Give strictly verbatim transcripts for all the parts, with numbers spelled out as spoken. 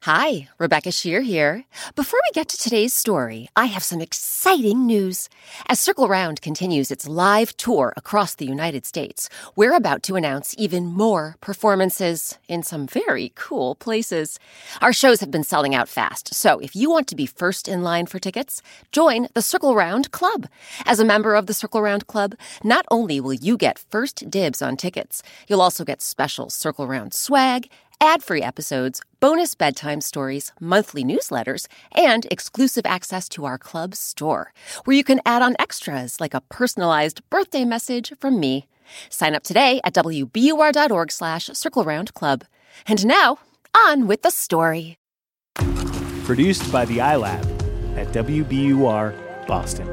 Hi, Rebecca Shear here. Before we get to today's story, I have some exciting news. As Circle Round continues its live tour across the United States, we're about to announce even more performances in some very cool places. Our shows have been selling out fast, so if you want to be first in line for tickets, join the Circle Round Club. As a member of the Circle Round Club, not only will you get first dibs on tickets, you'll also get special Circle Round swag, ad-free episodes, bonus bedtime stories, monthly newsletters, and exclusive access to our club store, where you can add on extras like a personalized birthday message from me. Sign up today at wbur.org slash Circle Round Club. And now, on with the story. Produced by the iLab at W B U R Boston.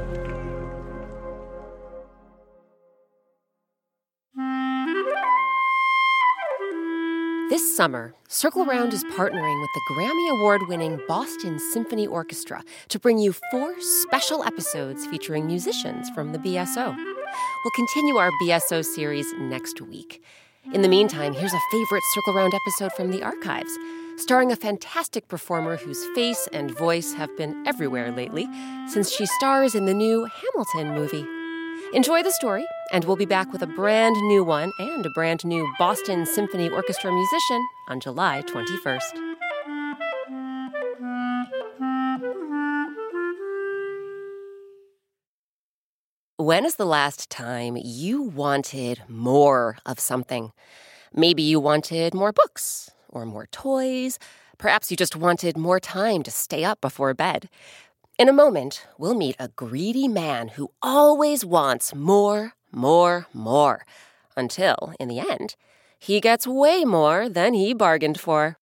This summer, Circle Round is partnering with the Grammy Award-winning Boston Symphony Orchestra to bring you four special episodes featuring musicians from the B S O. We'll continue our B S O series next week. In the meantime, here's a favorite Circle Round episode from the archives, starring a fantastic performer whose face and voice have been everywhere lately since she stars in the new Hamilton movie. Enjoy the story, and we'll be back with a brand new one and a brand new Boston Symphony Orchestra musician on July twenty-first. When is the last time you wanted more of something? Maybe you wanted more books or more toys. Perhaps you just wanted more time to stay up before bed. In a moment, we'll meet a greedy man who always wants more, more, more, until, in the end, he gets way more than he bargained for.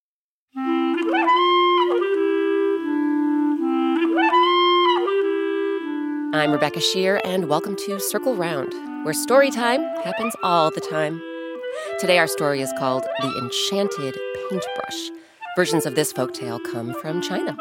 I'm Rebecca Shear, and welcome to Circle Round, where story time happens all the time. Today our story is called The Enchanted Paintbrush. Versions of this folktale come from China.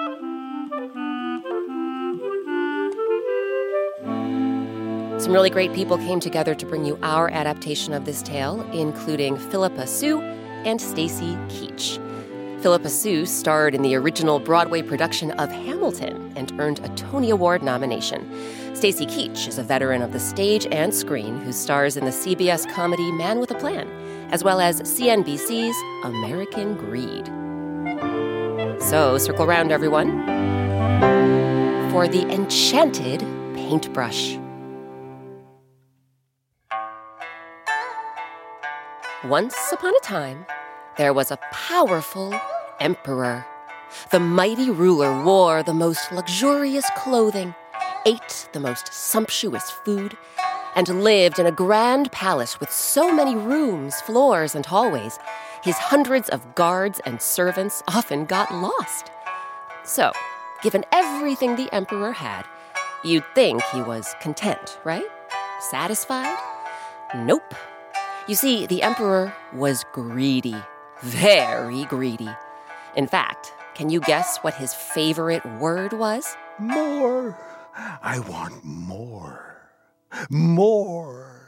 Some really great people came together to bring you our adaptation of this tale, including Philippa Soo and Stacy Keach. Philippa Soo starred in the original Broadway production of Hamilton and earned a Tony Award nomination. Stacy Keach is a veteran of the stage and screen who stars in the C B S comedy Man with a Plan, as well as C N B C's American Greed. So, circle round, everyone, for The Enchanted Paintbrush. Once upon a time, there was a powerful emperor. The mighty ruler wore the most luxurious clothing, ate the most sumptuous food, and lived in a grand palace with so many rooms, floors, and hallways, his hundreds of guards and servants often got lost. So, given everything the emperor had, you'd think he was content, right? Satisfied? Nope. You see, the emperor was greedy, very greedy. In fact, can you guess what his favorite word was? More. I want more. More.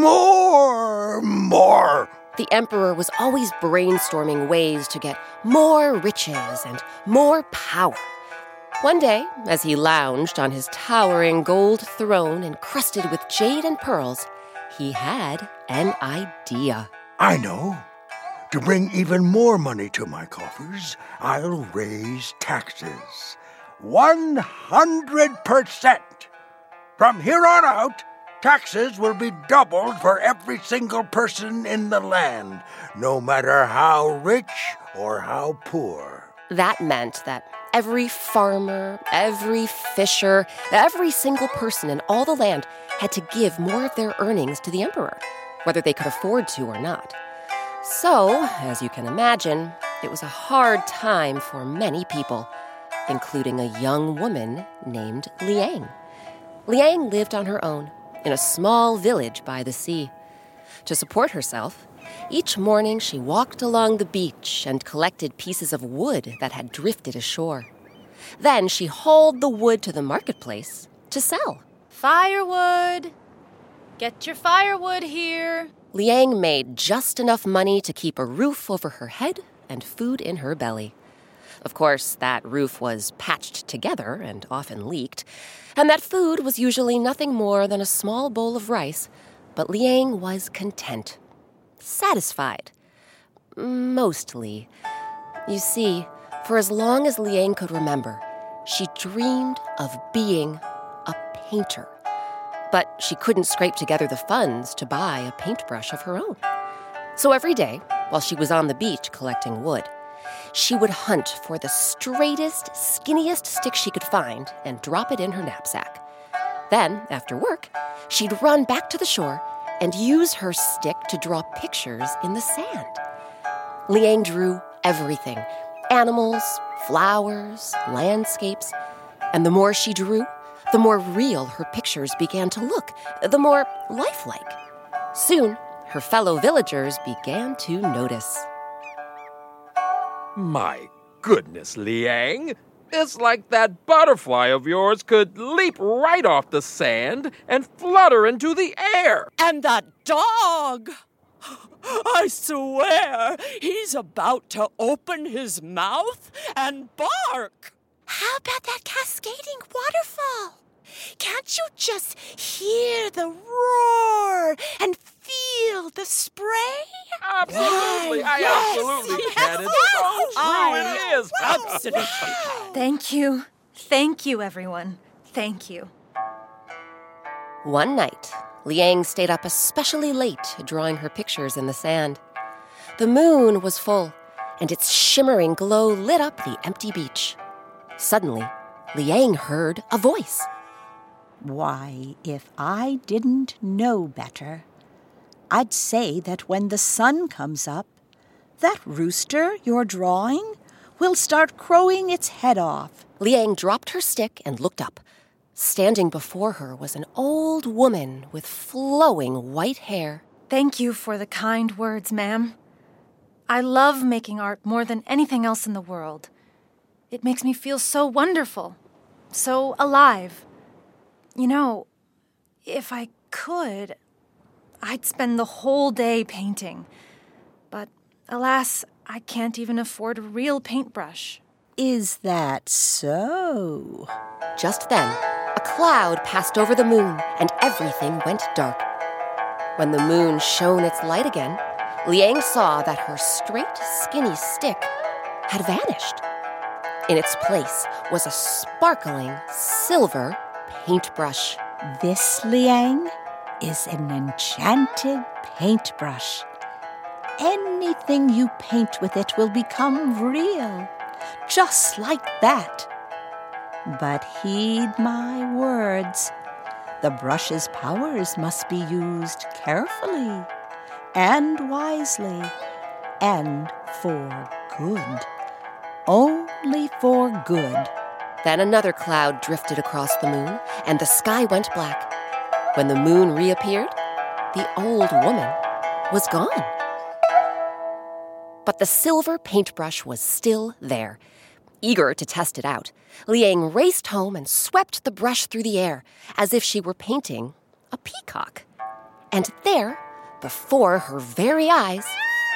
More. More. The emperor was always brainstorming ways to get more riches and more power. One day, as he lounged on his towering gold throne encrusted with jade and pearls, he had an idea. I know. To bring even more money to my coffers, I'll raise taxes. One hundred percent. From here on out, taxes will be doubled for every single person in the land, no matter how rich or how poor. That meant that every farmer, every fisher, every single person in all the land had to give more of their earnings to the emperor, whether they could afford to or not. So, as you can imagine, it was a hard time for many people, including a young woman named Liang. Liang lived on her own in a small village by the sea. To support herself, each morning she walked along the beach and collected pieces of wood that had drifted ashore. Then she hauled the wood to the marketplace to sell. Firewood! Get your firewood here! Liang made just enough money to keep a roof over her head and food in her belly. Of course, that roof was patched together and often leaked, and that food was usually nothing more than a small bowl of rice, but Liang was content, satisfied. Mostly. You see, for as long as Liang could remember, she dreamed of being a painter. But she couldn't scrape together the funds to buy a paintbrush of her own. So every day, while she was on the beach collecting wood, she would hunt for the straightest, skinniest stick she could find and drop it in her knapsack. Then, after work, she'd run back to the shore and use her stick to draw pictures in the sand. Liang drew everything: animals, flowers, landscapes. And the more she drew, the more real her pictures began to look, the more lifelike. Soon, her fellow villagers began to notice. My goodness, Liang. It's like that butterfly of yours could leap right off the sand and flutter into the air. And that dog! I swear, he's about to open his mouth and bark. How about that cascading waterfall? Can't you just hear the roar and feel the spray? Absolutely. Yes, I yes, absolutely yes, can. It's yes. so true. I It is. Absolutely can. Thank you. Thank you, everyone. Thank you. One night, Liang stayed up especially late drawing her pictures in the sand. The moon was full, and its shimmering glow lit up the empty beach. Suddenly, Liang heard a voice. Why, if I didn't know better, I'd say that when the sun comes up, that rooster you're drawing will start crowing its head off. Liang dropped her stick and looked up. Standing before her was an old woman with flowing white hair. Thank you for the kind words, ma'am. I love making art more than anything else in the world. It makes me feel so wonderful, so alive. You know, if I could, I'd spend the whole day painting. But alas, I can't even afford a real paintbrush. Is that so? Just then, a cloud passed over the moon and everything went dark. When the moon shone its light again, Liang saw that her straight, skinny stick had vanished. In its place was a sparkling silver paintbrush. This, Liang, is an enchanted paintbrush. Anything you paint with it will become real, just like that. But heed my words. The brush's powers must be used carefully and wisely and for good. Only for good. Then another cloud drifted across the moon, and the sky went black. When the moon reappeared, the old woman was gone. But the silver paintbrush was still there. Eager to test it out, Liang raced home and swept the brush through the air as if she were painting a peacock. And there, before her very eyes,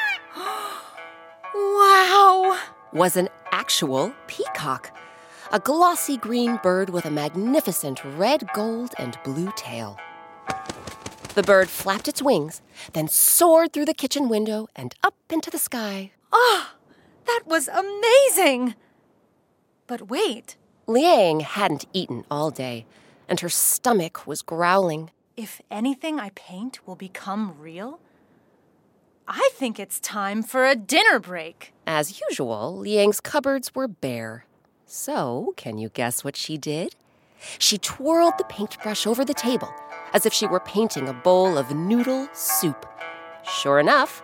Wow! was an actual peacock, a glossy green bird with a magnificent red, gold, and blue tail. The bird flapped its wings, then soared through the kitchen window and up into the sky. Oh, that was amazing! But wait, Liang hadn't eaten all day, and her stomach was growling. if anything I paint will become real, I think it's time for a dinner break. As usual, Liang's cupboards were bare. So, can you guess what she did? She twirled the paintbrush over the table as if she were painting a bowl of noodle soup. Sure enough,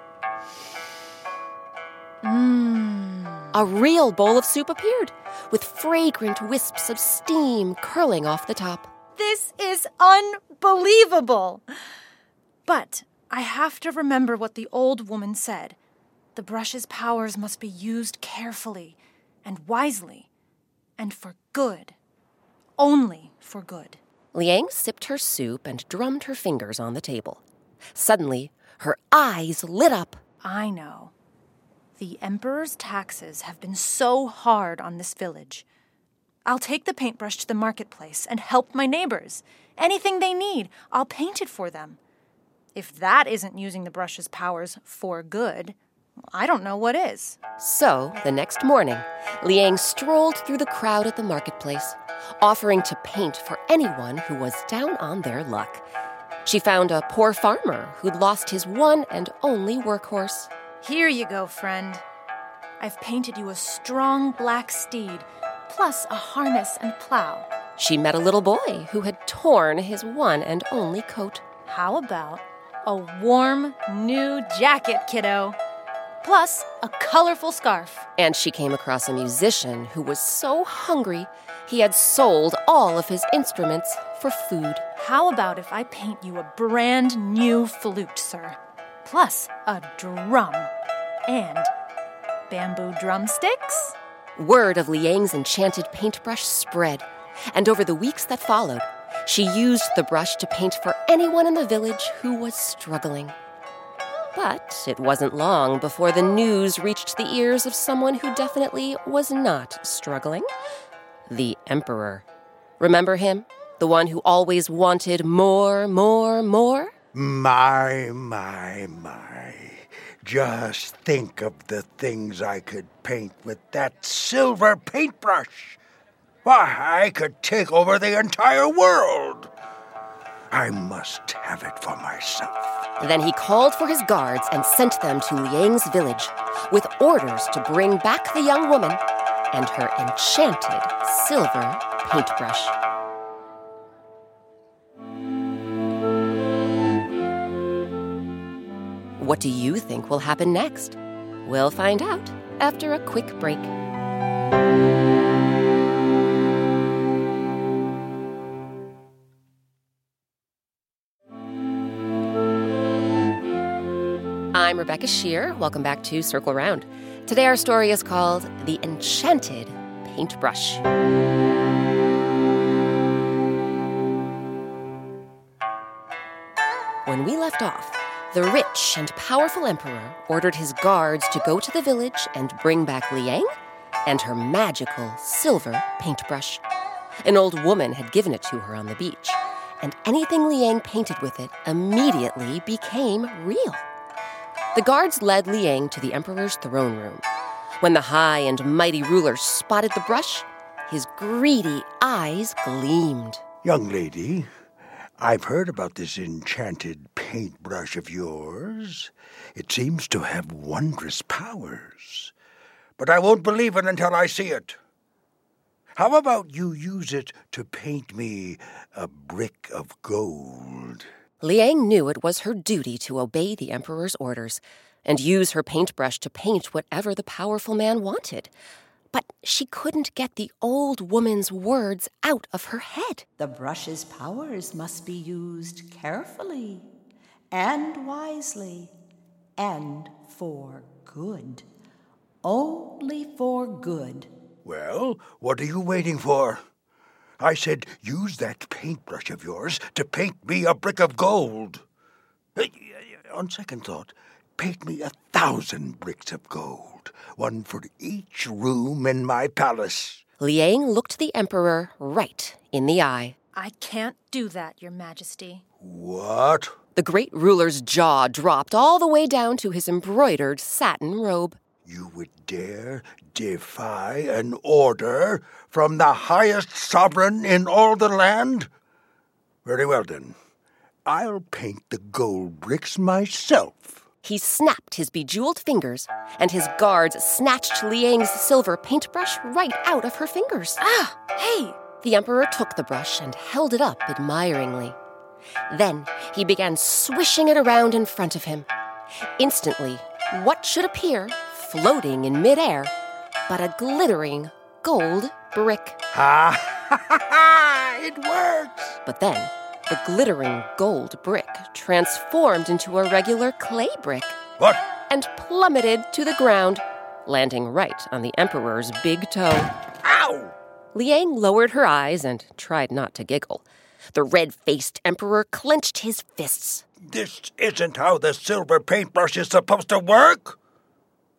Mmm. a real bowl of soup appeared, with fragrant wisps of steam curling off the top. This is unbelievable. But I have to remember what the old woman said. The brush's powers must be used carefully and wisely and for good. Only for good. Liang sipped her soup and drummed her fingers on the table. Suddenly, her eyes lit up. I know. The Emperor's taxes have been so hard on this village. I'll take the paintbrush to the marketplace and help my neighbors. Anything they need, I'll paint it for them. If that isn't using the brush's powers for good, I don't know what is. So, the next morning, Liang strolled through the crowd at the marketplace, offering to paint for anyone who was down on their luck. She found a poor farmer who'd lost his one and only workhorse. Here you go, friend. I've painted you a strong black steed, plus a harness and plow. She met a little boy who had torn his one and only coat. How about a warm, new jacket, kiddo? Plus a colorful scarf. And she came across a musician who was so hungry he had sold all of his instruments for food. How about if I paint you a brand new flute, sir? Plus a drum and bamboo drumsticks? Word of Liang's enchanted paintbrush spread, and over the weeks that followed, she used the brush to paint for anyone in the village who was struggling. But it wasn't long before the news reached the ears of someone who definitely was not struggling. The Emperor. Remember him? The one who always wanted more, more, more? My, my, my. Just think of the things I could paint with that silver paintbrush. Why, I could take over the entire world. I must have it for myself. Then he called for his guards and sent them to Liang's village with orders to bring back the young woman and her enchanted silver paintbrush. What do you think will happen next? We'll find out after a quick break. I'm Rebecca Shear. Welcome back to Circle Round. Today our story is called The Enchanted Paintbrush. When we left off, the rich and powerful emperor ordered his guards to go to the village and bring back Liang and her magical silver paintbrush. An old woman had given it to her on the beach, and anything Liang painted with it immediately became real. The guards led Liang to the emperor's throne room. When the high and mighty ruler spotted the brush, his greedy eyes gleamed. Young lady, I've heard about this enchanted paintbrush of yours. It seems to have wondrous powers. But I won't believe it until I see it. How about you use it to paint me a brick of gold? Liang knew it was her duty to obey the emperor's orders and use her paintbrush to paint whatever the powerful man wanted. But she couldn't get the old woman's words out of her head. The brush's powers must be used carefully and wisely and for good. Only for good. Well, what are you waiting for? I said use that paintbrush of yours to paint me a brick of gold. On second thought, paint me a thousand bricks of gold, one for each room in my palace. Liang looked the emperor right in the eye. I can't do that, Your Majesty. What? The great ruler's jaw dropped all the way down to his embroidered satin robe. You would dare defy an order from the highest sovereign in all the land? Very well, then. I'll paint the gold bricks myself. He snapped his bejeweled fingers, and his guards snatched Liang's silver paintbrush right out of her fingers. Ah, hey! The emperor took the brush and held it up admiringly. Then he began swishing it around in front of him. Instantly, what should appear, floating in midair, but a glittering gold brick. Ha ha ha ha! It works! But then, the glittering gold brick transformed into a regular clay brick. What? And plummeted to the ground, landing right on the emperor's big toe. Ow! Liang lowered her eyes and tried not to giggle. The red-faced emperor clenched his fists. This isn't how the silver paintbrush is supposed to work.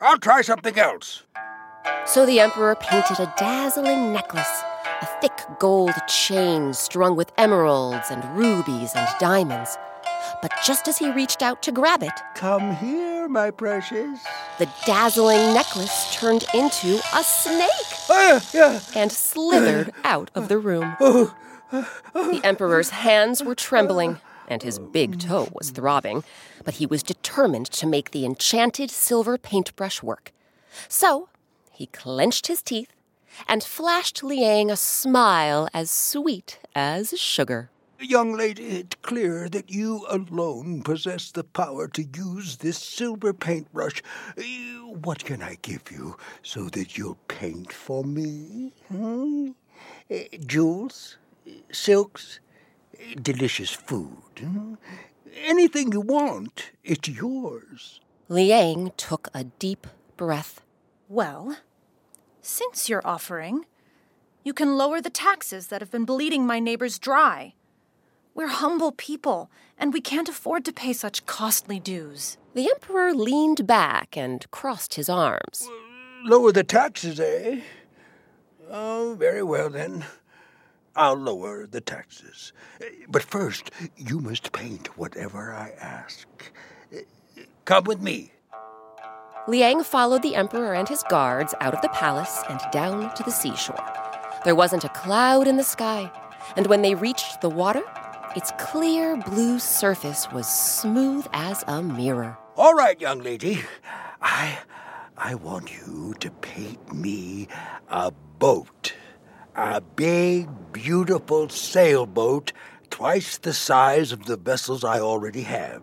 I'll try something else. So the emperor painted a dazzling necklace, a thick gold chain strung with emeralds and rubies and diamonds. But just as he reached out to grab it, Come here, my precious. the dazzling necklace turned into a snake Ah, yeah. and slithered out of the room. The emperor's hands were trembling, and his big toe was throbbing, but he was determined to make the enchanted silver paintbrush work. So he clenched his teeth and flashed Liang a smile as sweet as sugar. Young lady, it's clear that you alone possess the power to use this silver paintbrush. Uh, What can I give you so that you'll paint for me? Hmm? Uh, jewels? Silks? Delicious food? Hmm? Anything you want, it's yours. Liang took a deep breath. Well, since you're offering, you can lower the taxes that have been bleeding my neighbors dry. We're humble people, and we can't afford to pay such costly dues. The emperor leaned back and crossed his arms. Lower the taxes, eh? Oh, very well then. I'll lower the taxes. But first, you must paint whatever I ask. Come with me. Liang followed the emperor and his guards out of the palace and down to the seashore. There wasn't a cloud in the sky, and when they reached the water, its clear blue surface was smooth as a mirror. All right, young lady. I I want you to paint me a boat. A big, beautiful sailboat, twice the size of the vessels I already have.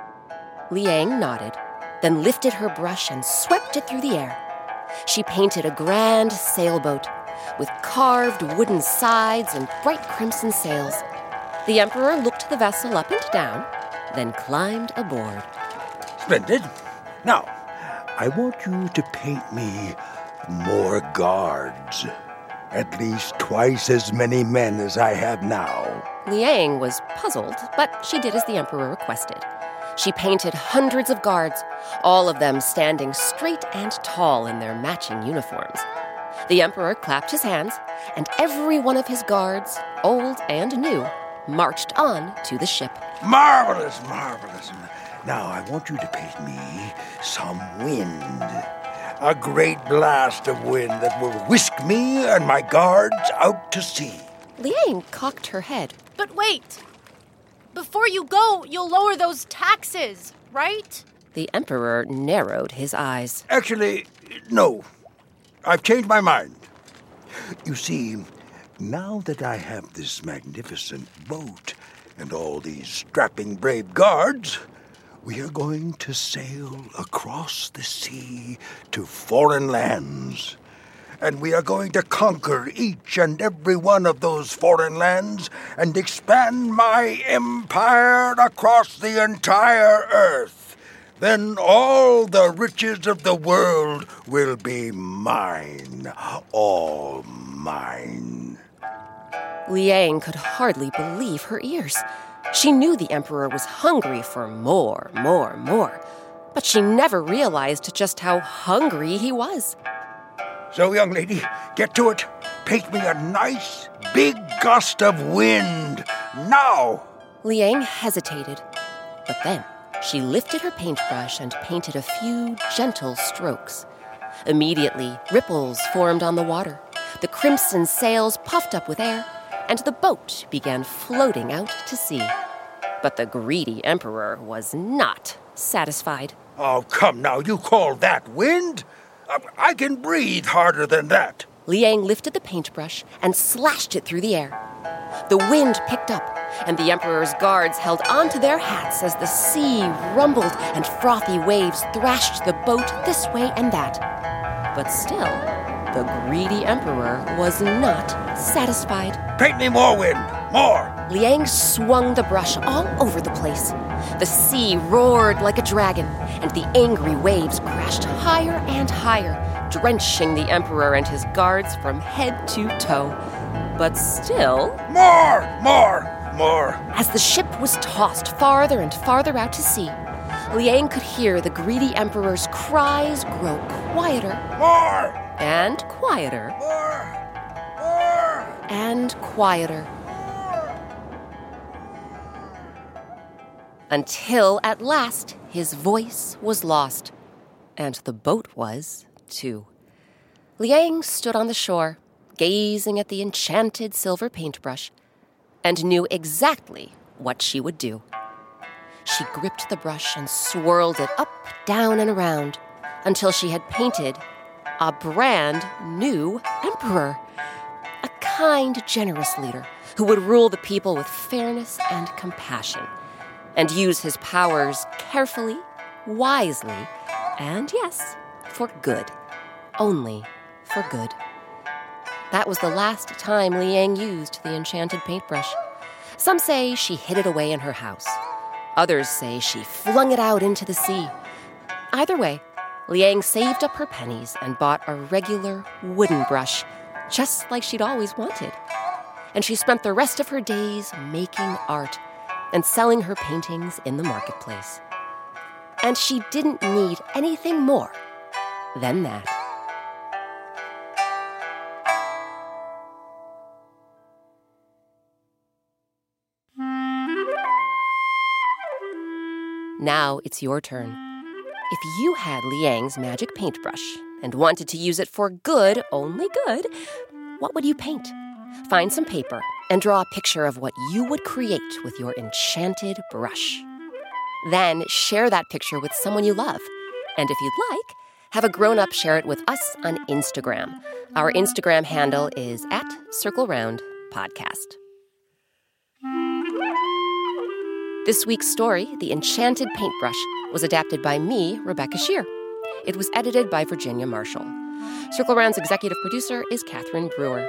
Liang nodded, then lifted her brush and swept it through the air. She painted a grand sailboat with carved wooden sides and bright crimson sails. The emperor looked the vessel up and down, then climbed aboard. Splendid. Now, I want you to paint me more guards. At least twice as many men as I have now. Liang was puzzled, but she did as the emperor requested. She painted hundreds of guards, all of them standing straight and tall in their matching uniforms. The emperor clapped his hands, and every one of his guards, old and new, marched on to the ship. Marvelous, marvelous. Now I want you to paint me some wind. A great blast of wind that will whisk me and my guards out to sea. Liang cocked her head. But wait! Before you go, you'll lower those taxes, right? The emperor narrowed his eyes. Actually, no. I've changed my mind. You see, now that I have this magnificent boat and all these strapping brave guards, we are going to sail across the sea to foreign lands. And we are going to conquer each and every one of those foreign lands and expand my empire across the entire earth. Then all the riches of the world will be mine, all mine. Liang could hardly believe her ears. She knew the emperor was hungry for more, more, more. But she never realized just how hungry he was. So, young lady, get to it. Paint me a nice, big gust of wind. Now! Liang hesitated, but then she lifted her paintbrush and painted a few gentle strokes. Immediately, ripples formed on the water. The crimson sails puffed up with air, and the boat began floating out to sea. But the greedy emperor was not satisfied. Oh, come now, you call that wind? I can breathe harder than that. Liang lifted the paintbrush and slashed it through the air. The wind picked up, and the emperor's guards held onto their hats as the sea rumbled and frothy waves thrashed the boat this way and that. But still, the greedy emperor was not satisfied. Paint me more wind, more. Liang swung the brush all over the place. The sea roared like a dragon, and the angry waves crashed higher and higher, drenching the emperor and his guards from head to toe. But still... More, more, more. As the ship was tossed farther and farther out to sea, Liang could hear the greedy emperor's cries grow quieter More! and quieter More! More! and quieter. Until, at last, his voice was lost. And the boat was, too. Liang stood on the shore, gazing at the enchanted silver paintbrush, and knew exactly what she would do. She gripped the brush and swirled it up, down, and around until she had painted a brand new emperor. A kind, generous leader who would rule the people with fairness and compassion and use his powers carefully, wisely, and yes, for good. Only for good. That was the last time Liang used the enchanted paintbrush. Some say she hid it away in her house. Others say she flung it out into the sea. Either way, Liang saved up her pennies and bought a regular wooden brush, just like she'd always wanted. And she spent the rest of her days making art and selling her paintings in the marketplace. And she didn't need anything more than that. Now it's your turn. If you had Liang's magic paintbrush and wanted to use it for good, only good, what would you paint? Find some paper and draw a picture of what you would create with your enchanted brush. Then share that picture with someone you love. And if you'd like, have a grown-up share it with us on Instagram. Our Instagram handle is at Circle Round Podcast. This week's story, The Enchanted Paintbrush, was adapted by me, Rebecca Shear. It was edited by Virginia Marshall. Circle Round's executive producer is Catherine Brewer.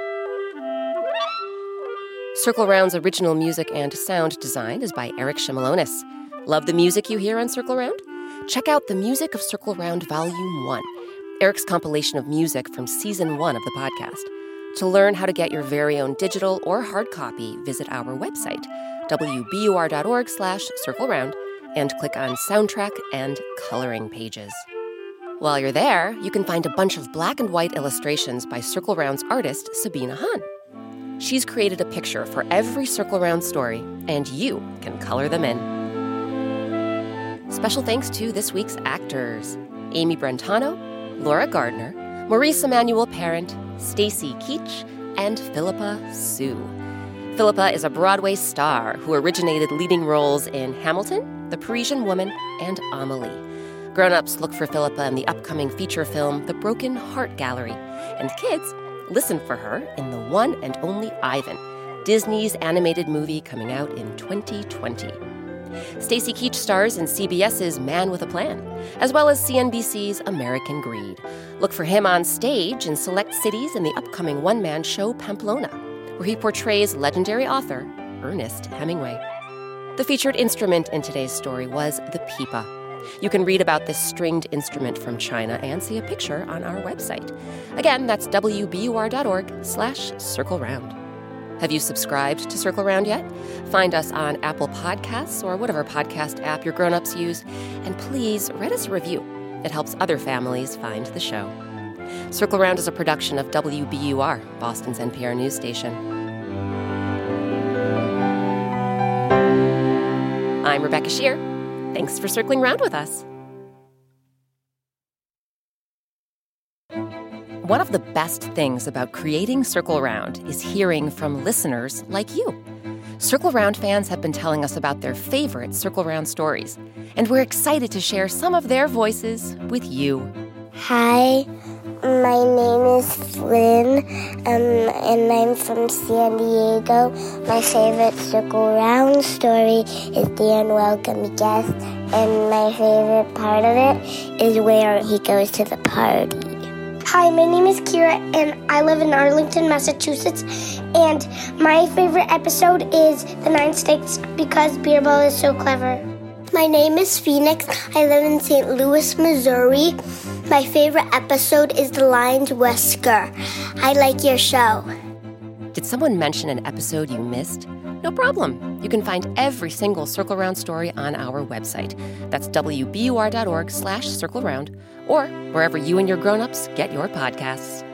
Circle Round's original music and sound design is by Eric Shimalonis. Love the music you hear on Circle Round? Check out the Music of Circle Round Volume one, Eric's compilation of music from Season one of the podcast. To learn how to get your very own digital or hard copy, visit our website, w b u r dot org slash circle round, and click on Soundtrack and Coloring pages. While you're there, you can find a bunch of black and white illustrations by Circle Round's artist, Sabina Hahn. She's created a picture for every Circle Round story, and you can color them in. Special thanks to this week's actors: Amy Brentano, Laura Gardner, Maurice Emmanuel Parent, Stacy Keach, and Philippa Sue. Philippa is a Broadway star who originated leading roles in Hamilton, The Parisian Woman, and Amelie. Grown-ups look for Philippa in the upcoming feature film The Broken Heart Gallery, and kids listen for her in The One and Only Ivan, Disney's animated movie coming out in twenty twenty. Stacy Keach stars in CBS's Man with a Plan, as well as C N B C's American Greed. Look for him on stage in select cities in the upcoming one-man show Pamplona, where he portrays legendary author Ernest Hemingway. The featured instrument in today's story was the pipa. You can read about this stringed instrument from China and see a picture on our website. Again, that's w b u r dot org slash circle round. Have you subscribed to Circle Round yet? Find us on Apple Podcasts or whatever podcast app your grown-ups use, and please write us a review. It helps other families find the show. Circle Round is a production of W B U R, Boston's N P R news station. I'm Rebecca Shear. Thanks for circling round with us. One of the best things about creating Circle Round is hearing from listeners like you. Circle Round fans have been telling us about their favorite Circle Round stories, and we're excited to share some of their voices with you. Hi, my name is Flynn, um, and I'm from San Diego. My favorite Circle Round story is the Unwelcome Guest, and my favorite part of it is where he goes to the party. Hi, my name is Kira, and I live in Arlington, Massachusetts, and my favorite episode is The Nine Sticks because Beerball is so clever. My name is Phoenix. I live in Saint Louis, Missouri. My favorite episode is The Lion's Whisker. I like your show. Did someone mention an episode you missed? No problem. You can find every single Circle Round story on our website. That's W B U R dot org slash circle round, or wherever you and your grown-ups get your podcasts.